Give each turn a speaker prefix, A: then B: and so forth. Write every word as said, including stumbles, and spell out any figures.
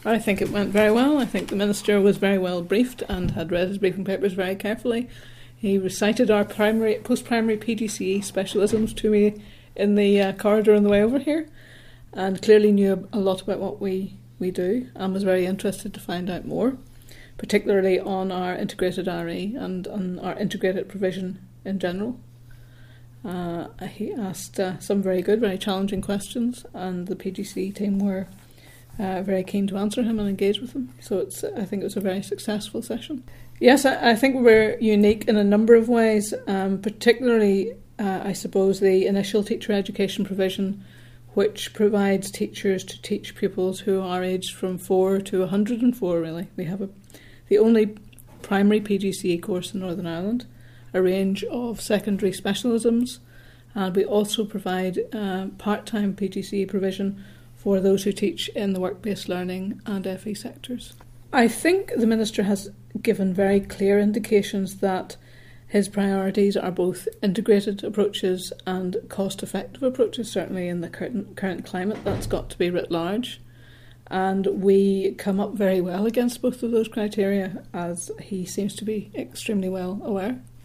A: I think it went very well. I think the Minister was very well briefed and had read his briefing papers very carefully. He recited our primary, post-primary P G C E specialisms to me in the uh, corridor on the way over here, and clearly knew a lot about what we, we do, and was very interested to find out more, particularly on our integrated R E and on our integrated provision in general. Uh, he asked uh, some very good, very challenging questions, and the P G C E team were uh, very keen to answer him and engage with him. So it's, I think it was a very successful session. Yes, I, I think we're unique in a number of ways, um, particularly, uh, I suppose, the initial teacher education provision, which provides teachers to teach pupils who are aged from four to one hundred and four, really. We have a, the only primary P G C E course in Northern Ireland, a range of secondary specialisms, and we also provide uh, part-time P G C E provision for those who teach in the work-based learning and F E sectors. I think the Minister has given very clear indications that his priorities are both integrated approaches and cost-effective approaches. Certainly in the current, current climate, that's got to be writ large. And we come up very well against both of those criteria, as he seems to be extremely well aware.